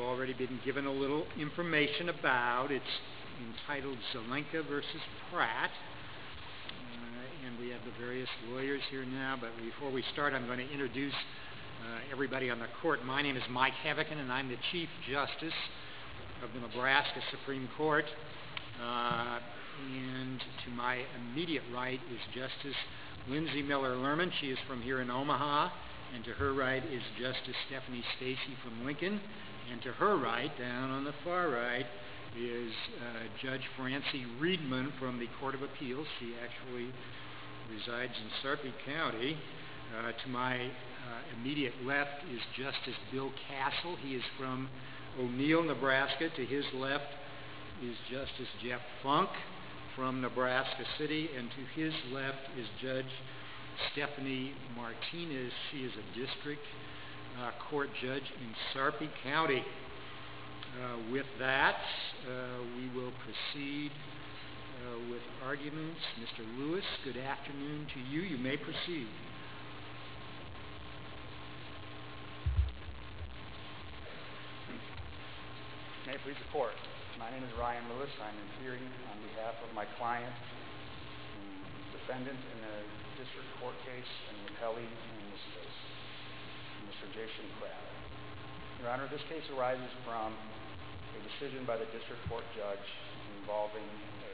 already been given a little information about. It's entitled Zelenka versus Pratt. And we have the various lawyers here now, but before we start, I'm going to introduce everybody on the court. My name is Mike Hevican, and I'm the Chief Justice of the Nebraska Supreme Court. And to my immediate right is Justice Lindsay Miller-Lerman. She is from here in Omaha. And to her right is Justice Stephanie Stacey from Lincoln. And to her right, down on the far right, is Judge Francie Riedman from the Court of Appeals. She actually resides in Sarpy County. To my immediate left is Justice Bill Castle. He is from O'Neill, Nebraska. To his left is Justice Jeff Funk from Nebraska City. And to his left is Judge Stephanie Martinez. She is a district court judge in Sarpy County. With that, we will proceed with arguments. Mr. Lewis, good afternoon to you. You may proceed. May it please the court. My name is Ryan Lewis. I'm appearing on behalf of my client, the defendant in the district court case, and the appellee in this case, Mr. Jason Pratt. Your Honor, this case arises from a decision by the district court judge involving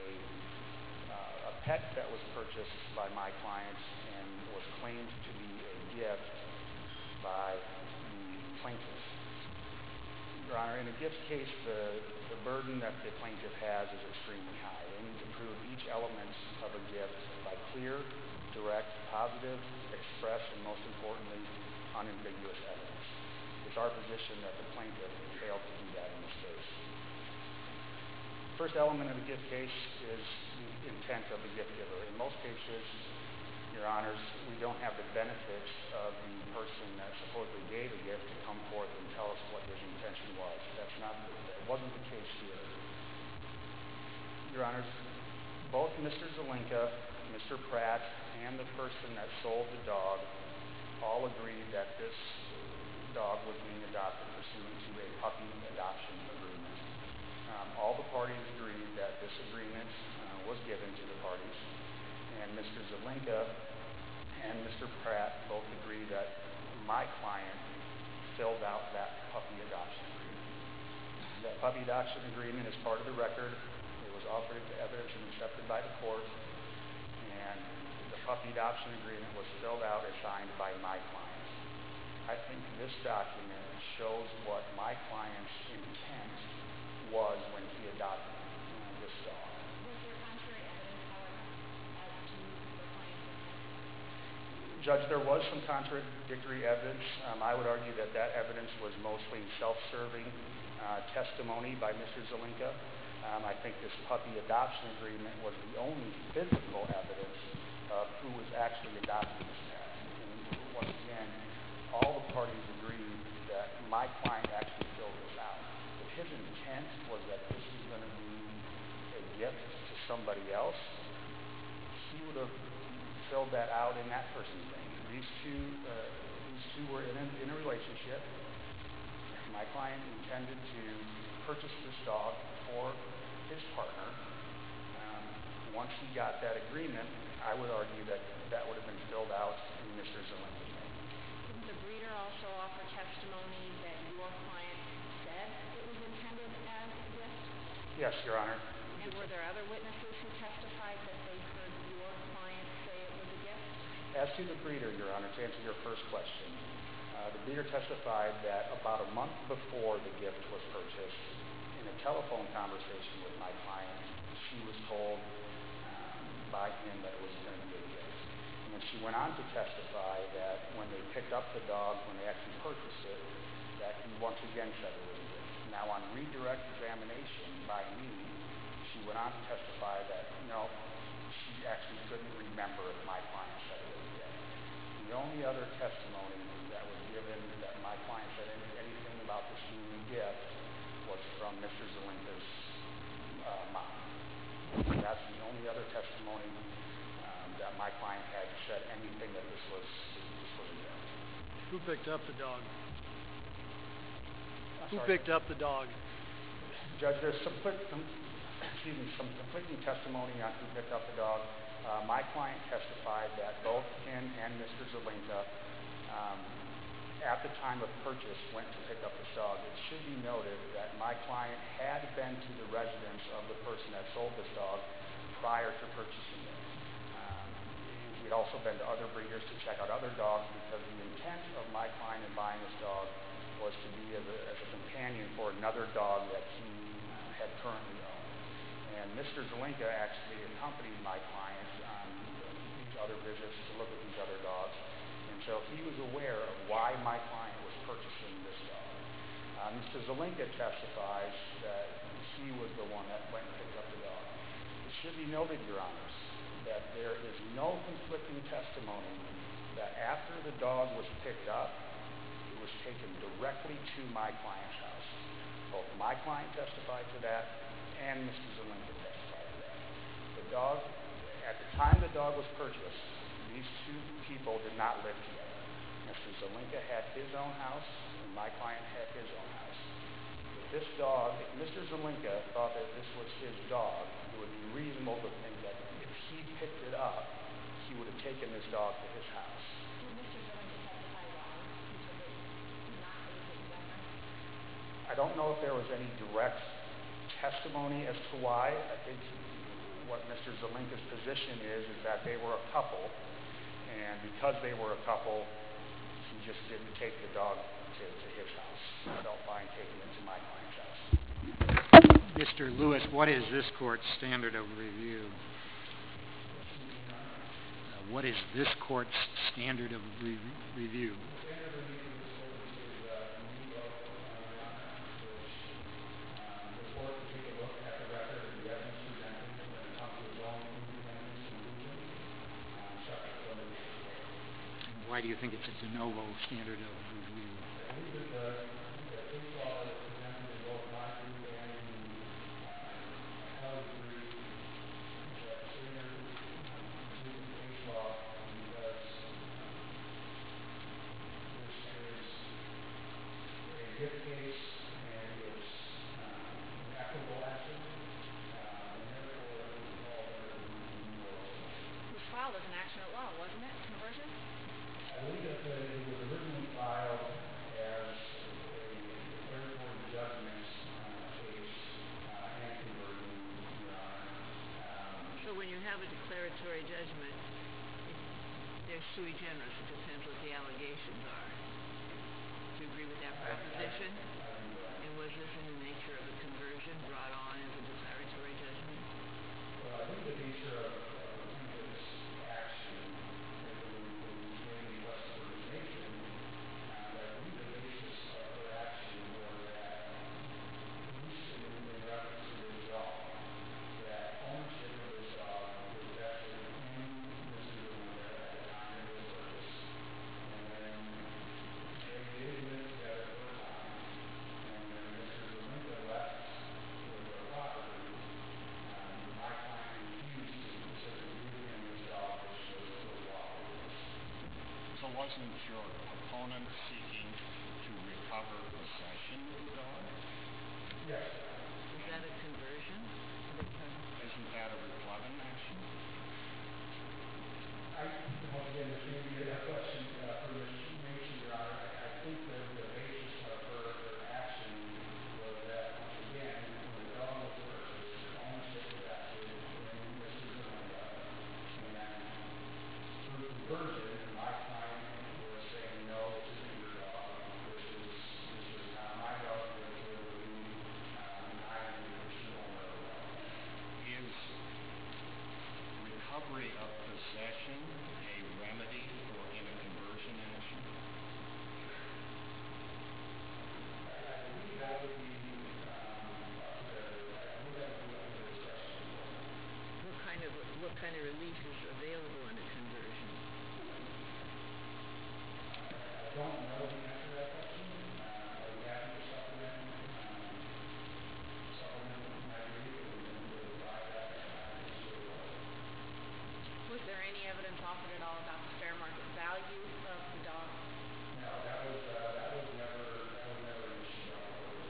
a pet that was purchased by my client and was claimed to be a gift by the plaintiff. Your Honor, in a gift case, the burden that the plaintiff has is extremely high. They need to prove each element of a gift by clear, direct, positive, express, and most importantly, unambiguous evidence. It's our position that the plaintiff failed to do that in this case. The first element of the gift case is the intent of the gift giver. In most cases, Your Honors, we don't have the benefits of the person that supposedly gave a gift to come forth and tell us what his intention was. That wasn't the case here. Your Honors, both Mr. Zelenka, Mr. Pratt, and the person that sold the dog all agreed that this dog was being adopted pursuant to a puppy adoption agreement. All the parties agreed that this agreement was given to the parties, and Mr. Zelenka and Mr. Pratt both agreed that my client filled out that puppy adoption agreement. That puppy adoption agreement is part of the record. It was offered to evidence and accepted by the court, and the puppy adoption agreement was filled out and signed by my client. I think this document shows what my client's intent was when he adopted this dog. Was there contrary evidence, however, as to the client's intent? Judge, there was some contradictory evidence. I would argue that that evidence was mostly self-serving testimony by Mr. Zelenka. I think this puppy adoption agreement was the only physical evidence of who was actually adopting this pet. And once again, all the parties agreed that my client actually filled this out. If his intent was that this was going to be a gift to somebody else, he would have filled that out in that person's name. These two were in a relationship. My client intended to purchase this dog for his partner. Once he got that agreement, I would argue that that would have been filled out in Mr. Zelenka's name. Didn't the breeder also offer testimony that your client said it was intended as a gift? Yes, Your Honor. And were there other witnesses who testified that they heard your client say it was a gift? As to the breeder, Your Honor, to answer your first question, the breeder testified that about a month before the gift was purchased, in a telephone conversation with my client, she was told by him that it was going to be a gift. And then she went on to testify that when they picked up the dog, when they actually purchased it, that he once again said it was a gift. Now, on redirect examination by me, she went on to testify that, no, she actually couldn't remember if my client said it was a gift. The only other testimony that was given that my client said anything about this being a gift was from Mr. Zelenka's mom. That's the only other testimony that my client had said anything that this was a gift. Who picked up the dog? Who picked up the dog? Judge, there's some conflicting testimony on who picked up the dog. My client testified that both Ken and Mr. Zelinka, at the time of purchase, went to pick up this dog. It should be noted that my client had been to the residence of the person that sold this dog prior to purchasing it. He'd also been to other breeders to check out other dogs because the intent of my client in buying this dog was to be as a companion for another dog that he had currently owned. And Mr. Zelinka actually accompanied my client on these other visits to look at these other dogs. And so he was aware of why my client was purchasing this dog. Mr. Zelinka testifies that he was the one that went and picked up the dog. It should be noted, Your Honors, that there is no conflicting testimony that after the dog was picked up, it was taken directly to my client's house. Both my client testified to that and Mr. Zelinka testified to that. The dog, at the time the dog was purchased, these two people did not live together. Mr. Zelinka had his own house and my client had his own house. If this dog, if Mr. Zelinka thought that this was his dog, it would be reasonable to think that if he picked it up, he would have taken this dog to his house. Did Mr. Zelinka testify why he took it not to his house? I don't know if there was any direct testimony as to why. I think what Mr. Zelinka's position is that they were a couple, and because they were a couple, he just didn't take the dog to his house. I don't mind taking it to my client's house. Mr. Lewis, what is this court's standard of review? What is this court's standard of review? Why do you think it's a de novo standard of review? It was filed as an action at law, wasn't it? Conversion? I believe that it was originally filed as a declaratory judgment case and conversion, Your Honor. So when you have a declaratory judgment, they're sui generis. It depends what the allegations are. Do you agree with that proposition? And was this in the nature of a conversion brought on as a declaratory judgment? Well, I think the nature of this action was mainly Western organization. I believe the basis of her action was that, at least in reference to this dog, that ownership of this dog was vested in Mr. Zelinka at the time it was purchased. And then they did live together for a time. And when Mr. Zelinka left for the property, my client refused to simply give him his dog, which was lawful. So wasn't your opponent seeking to recover possession of the dog? Yes. Is that a conversion? Isn't that a replevin action? Once again, this may be a question for Ms. Mason, Your Honor. I think that the basis of her action was that, once again, when the dog was purchased, ownership was vested in Mr. Zelinka. And through conversion, my client was saying, no, this isn't your dog. This is not my dog. This is legally, I am the original owner of the dog. Is recovery of possession a remedy for in a conversion action? I believe that would be up to the discretion. What kind of relief is available in a conversion? I don't know the answer to that question. I would have to supplement my review and provide that answer. Was there any evidence offered at all about the fair market value of the dog? No, that was never an issue.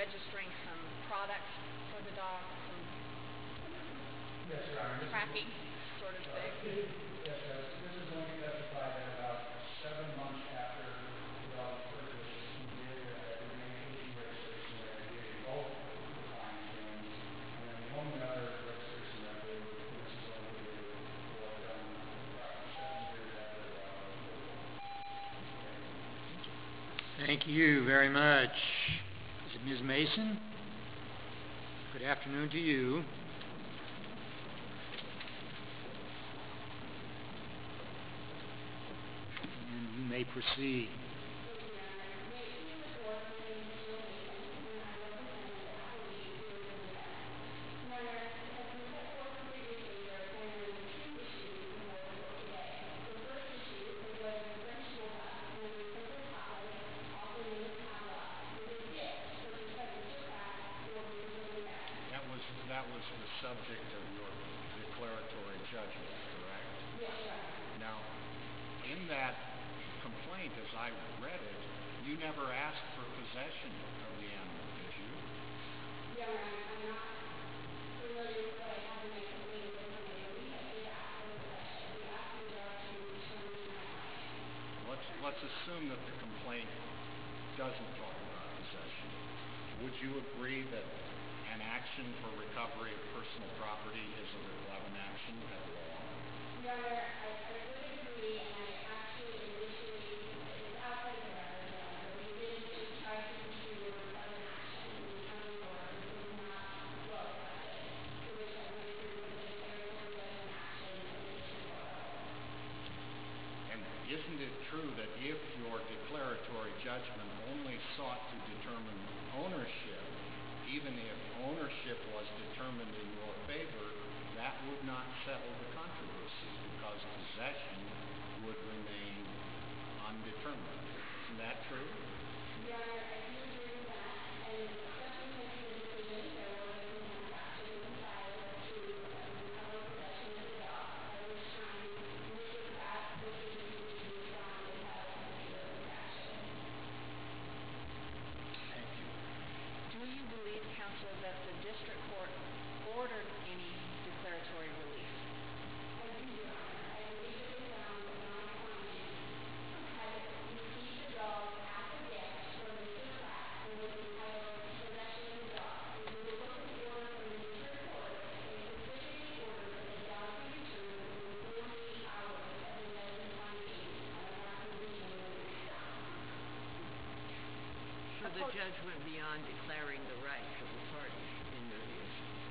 registering some products for the dog, some Yes, Your Honor. tracking sort of thing. Yes, this is when we testified that about 7 months after the dog was purchased, we did a remaining registration that I did in both the client's names, and then one other registration that I did, and this is what we did for about 7 years after the dog was purchased. Thank you very much. Is it Ms. Mason? Good afternoon to you. And you may proceed. That was the subject of your declaratory judgment, correct? Yes, sir. Now, in that complaint, as I read it, you never asked for possession of the animal, did you? Yeah, I'm not familiar with what I have in my complaint, but we did ask for possession. We asked the dog to return to my client. Let's assume that the complaint doesn't talk about possession. Would you agree that an action for recovery of personal property is a relevant action at law? Your Honor, I would agree, and I actually initially, it's outside the record, but we did initially try to pursue a relevant action in the county court, but it was not well accepted, to which I went through the declaratory judgment action in the district court level. And isn't it true that if your declaratory judgment only sought to determine ownership, even if ownership was determined in your favor, that would not settle the controversy because possession would remain undetermined. Isn't that true? Your Honor, I do agree with that, and subsequent to the decision, there was a contempt action filed to recover possession of the dog, at which time Mr. Pratt proceeded to respond and file a contempt action. Thank you. Do you believe, counsel, that the district court ordered any declaratory relief? I do, Your Honor. I believe it was found that my client had received the dog as a gift from Mr. Pratt and was entitled to possession of the dog. If you look at the order from the district court, it specifically ordered that the dog be returned within 48 hours of the judgment finding on the proposition of the dog. So the judge went beyond declaring the rights of the parties in your view?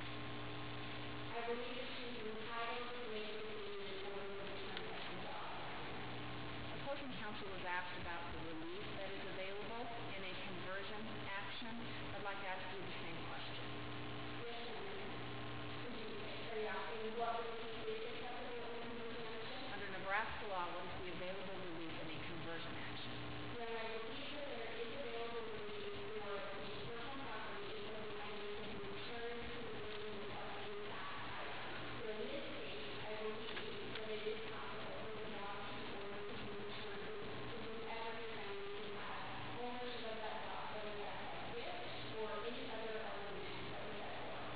I believe that she was entitled to make a decision in order to return the dog. Opposing counsel was asked about the relief that is available in a conversion action. I'd like to ask you the same question. Yes, ma'am. Are you asking what relief is acceptable in a conversion action? Under Nebraska law, what is the available relief in a conversion action? Well, I believe that there is available relief for the personal property if the client can return to the person who property was occupied. So in this case, I believe that it is possible for the dog to be ordered to be returned to whoever the family can have ownership of that dog, whether that's a gift or any other element that was set forth.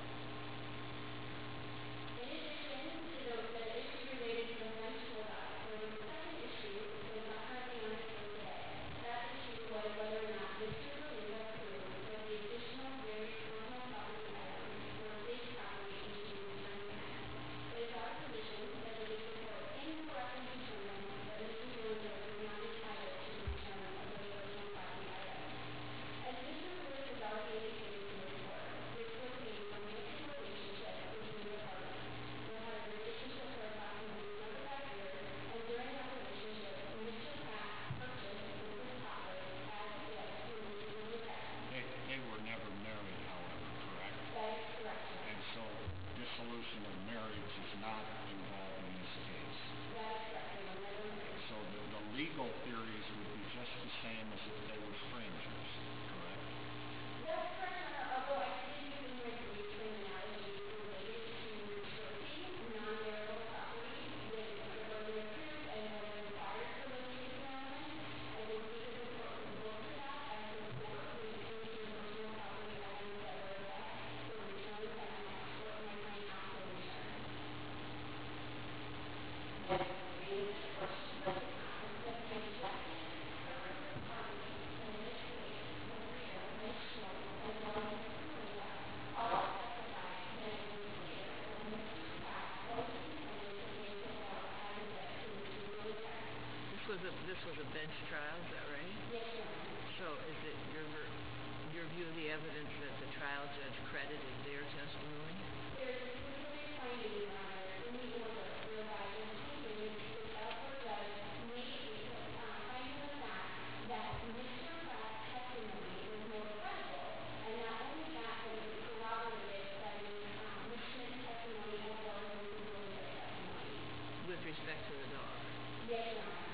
In addition to the issue related to the mental dog, there was a second issue this was a bench trial, is that right? Yes, Your Honor. So is it your view of the evidence that the trial judge credited their testimony? There is a preliminary finding, Your Honor, in the order whereby the trial court judge made a finding of the fact that Mr. Pratt's testimony was more credible, and not only that, but it was corroborated by Ms. Smith's testimony as well as Mr. Williams' testimony. With respect to the dog? Yes, Your Honor.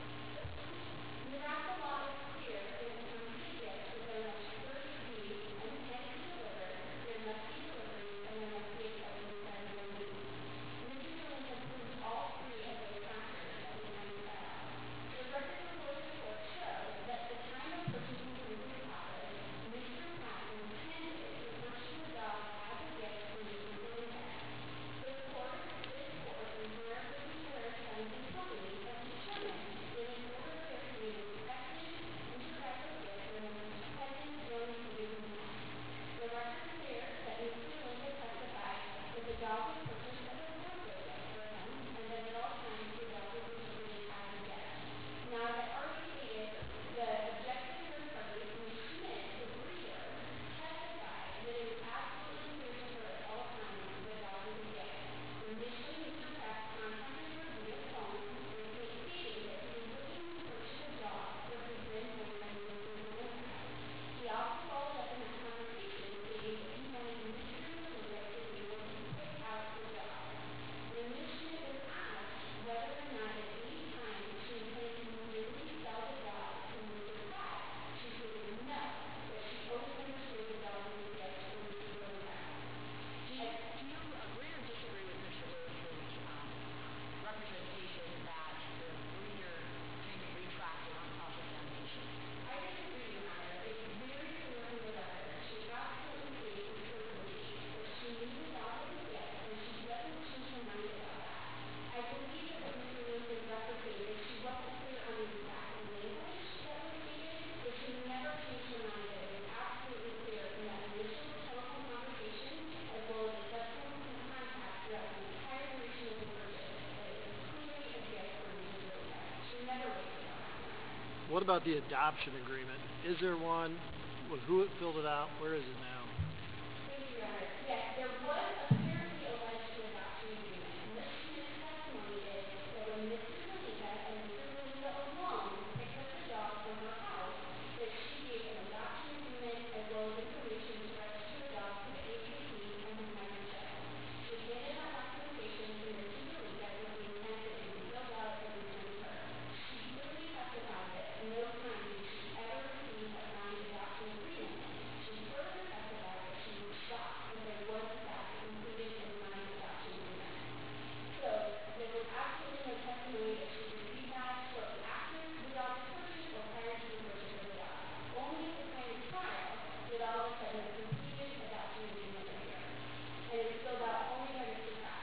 Nebraska law is clear that in some cases, if there must first be an intent to deliver, there must be delivery, and there must be a presence that is removed. Mr. Williams has proved all three of those factors at the time of trial. The record before this court shows that at the time of purchasing the delivery process, Mr. Pratt intended to purchase the dog as a gift for Mr. Williams. This court, in Burr v. Burr, Sons & Company, has determined that in order for there to be an expected interactive gift, there must be present during the given time. The record is clear that Mr. Williams testified that the dog was purchased as a birthday gift for him, and that at all times the dog was interpreted as a gift. Now, as I already stated, the objective third party, Ms. Smith, the breeder, testified that it was absolutely clear to her at all times that the dog was a gift. Initially, Mr. Pratt contacted her via phone, stating that he was looking to purchase a dog for his then boyfriend, Mr. Williams. He also followed up in that conversation, stating that he wanted Mr. Williams to be able to pick out the dog. When Ms. Smith was asked whether or not at any time she intended to merely sell the dog to Mr. Pratt, she stated no, that she always understood the dog was a gift for Mr. Williams. Do you agree or disagree with Mr. Lewis's representation that the breeder came to retract it on cross-examination? I disagree, Your Honor. It's very clear in the record. She absolutely stated truthfully that she knew the dog was a gift, and she doesn't change her mind about that. I believe that what Mr. Williams represented, she wasn't clear on the exact language that was stated, but she never changed her mind that it was absolutely clear in that initial telephone conversation, as well as the subsequent contact throughout the entire duration of the purchase, that it was clearly a gift for Mr. Williams. She never wavered on that, Your Honor. What about the adoption agreement? Is there one? Who filled it out? Where is it now? Thank you, Your Honor. Yes, there was apparently alleged adoption agreement. Ms. Smith's testimony is that when Mr. Melita and Mr. Melita alone picked up the dog from her house, that she gave an adoption agreement as well as information to register the dog to the APC and his minor child. She handed out documentation to Mr. Melita with the intent that it be filled out and returned to her. She clearly testified that at no time did she ever receive a signed adoption agreement. She further testified that she was shocked that there was a fact included in the signed adoption agreement. So, there was absolutely no testimony that she received that shortly after the dog was purchased or prior to the purchase of the dog. Only at the time of trial did all of a sudden a completed adoption agreement appear. And it was filled out only by Mr. Pratt.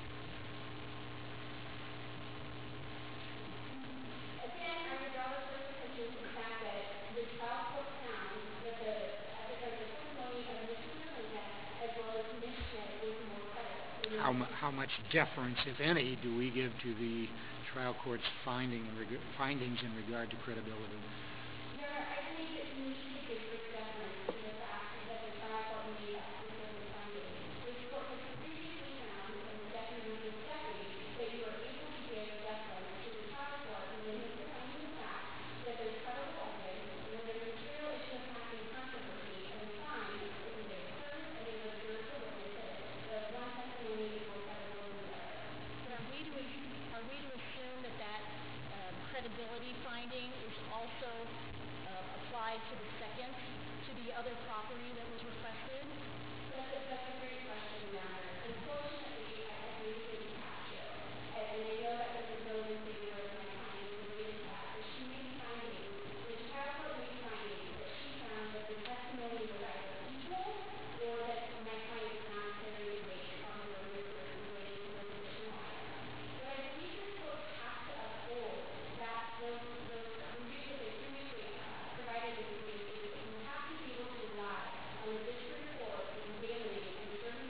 Again, I would draw the court's attention to the fact that the trial court found that the testimony of Mr. Melita as well as Ms. Smith was more credible. How much deference, if any, do we give to the trial court's findings in regard to credibility? Your Honor, I believe that you need to give great deference to the fact that the trial court made a specific finding. This court has previously found, in the second and third decade, that you are able to give deference to the trial court when they make the finding of fact that there's credible evidence, and when there's material issue of fact and controversy, and we find that it was a third and it was a third to witness that one testimony is more credible than the other. But are we to assume that credibility finding is also applied to the second, to the other property that was requested? That's a great question, Your Honor. Unfortunately, I believe that you have to. And I know that doesn't go in favor of my client in the way that she made findings. The trial court made findings that she found that the testimony was either equal or that my client did not carry the weight on the witness related to the additional item. But I believe this court has to uphold that the review that they previously provided in the case, that you have to be able to rely on the district court examining and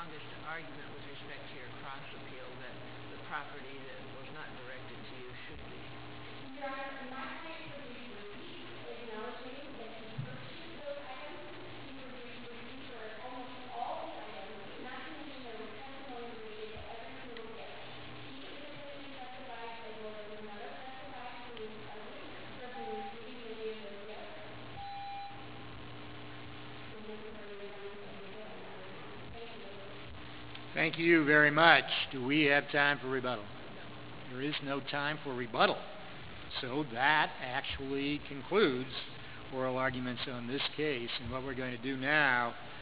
strongest argument with respect to your cross appeal that the property that was not directed to you should be? Your Honor, my client produced receipts acknowledging that he purchased those items. He produced receipts for almost all the items, not to mention there was testimony related to every single gift. He individually testified as well as another testified who was present person receiving many of those gifts. And this is where we're going to begin. Thank you. Thank you very much. Do we have time for rebuttal? There is no time for rebuttal. So that actually concludes oral arguments on this case. And what we're going to do now